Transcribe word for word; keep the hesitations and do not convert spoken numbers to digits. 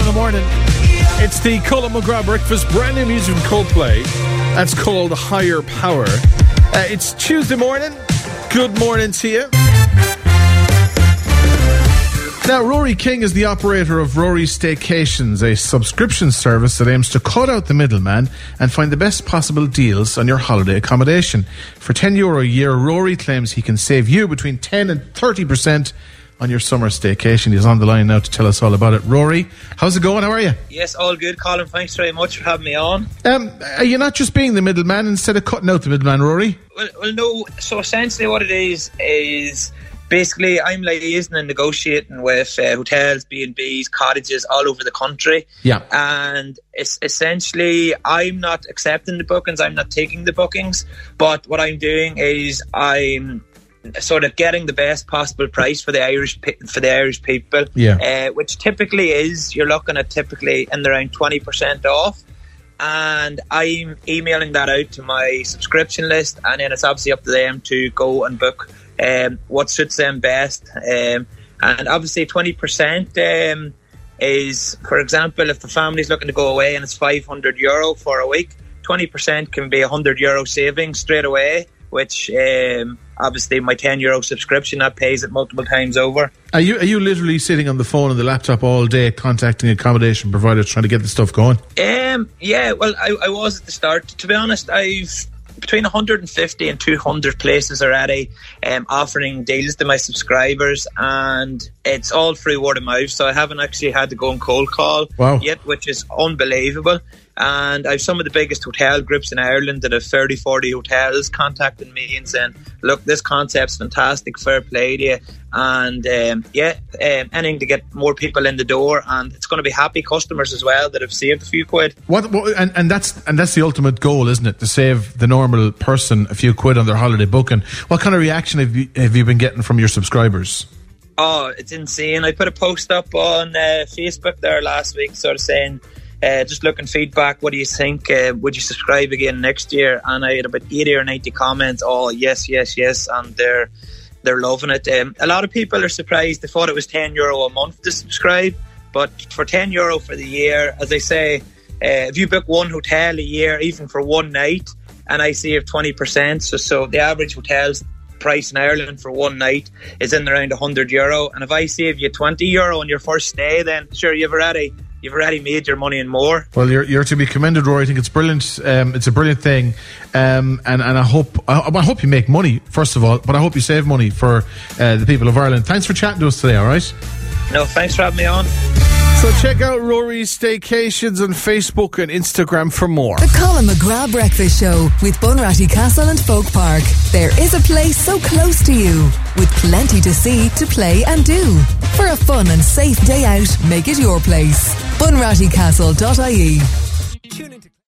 the morning. It's the Colin McGrath Breakfast, brand new music from Coldplay. That's called Higher Power. Uh, it's Tuesday morning. Good morning to you. Now, Rory King is the operator of Rory Staycations, a subscription service that aims to cut out the middleman and find the best possible deals on your holiday accommodation. For ten euro a year, Rory claims he can save you between ten and thirty percent on your summer staycation. He's on the line now to tell us all about it. Rory, how's it going? How are you? Yes, all good, Colin. Thanks very much for having me on. Um, are you not just being the middleman instead of cutting out the middleman, Rory? Well, well no. So essentially what it is, is basically I'm liaising and negotiating with uh, hotels, B and B's, cottages all over the country. Yeah. And it's essentially I'm not accepting the bookings, I'm not taking the bookings, but what I'm doing is I'm sort of getting the best possible price for the Irish for the Irish people, yeah. uh, which typically is you're looking at typically in around twenty percent off, and I'm emailing that out to my subscription list, and then it's obviously up to them to go and book um, what suits them best, um, and obviously twenty percent um, is, for example, if the family's looking to go away and it's five hundred euro for a week, twenty percent can be one hundred euro savings straight away, which um, obviously my ten euro subscription, that pays it multiple times over. Are you are you literally sitting on the phone and the laptop all day contacting accommodation providers trying to get the stuff going? Um, yeah, well, I, I was at the start. To be honest, I've between one hundred fifty and two hundred places already um, offering deals to my subscribers, and it's all through word of mouth, so I haven't actually had to go and cold call wow. yet, which is unbelievable. And I've some of the biggest hotel groups in Ireland that have thirty, forty hotels contacting me and saying, look, this concept's fantastic, fair play to you. And um, yeah, um, anything to get more people in the door, and it's going to be happy customers as well that have saved a few quid. What, what and, and that's and that's the ultimate goal, isn't it? To save the normal person a few quid on their holiday booking. What kind of reaction have you, have you been getting from your subscribers? Oh, it's insane. I put a post up on uh, Facebook there last week sort of saying, Uh, just looking feedback, what do you think, uh, would you subscribe again next year? And I had about eighty or ninety comments, oh yes, yes, yes, and they're they're loving it. Um, a lot of people are surprised. They thought it was ten euro a month to subscribe, but for ten euro for the year, as I say, uh, if you book one hotel a year, even for one night, and I save twenty percent, so, so the average hotel's price in Ireland for one night is in around one hundred euro, and if I save you twenty euro on your first stay, then sure, you've already You've already made your money and more. Well, you're you're to be commended, Rory. I think it's brilliant. Um, it's a brilliant thing, um, and and I hope I, I hope you make money first of all, but I hope you save money for uh, the people of Ireland. Thanks for chatting to us today. All right. No, thanks for having me on. So check out Rory's Staycations on Facebook and Instagram for more. The Colin McGrath Breakfast Show with Bunratty Castle and Folk Park. There is a place so close to you with plenty to see, to play and do. For a fun and safe day out, make it your place. bunratty castle dot I E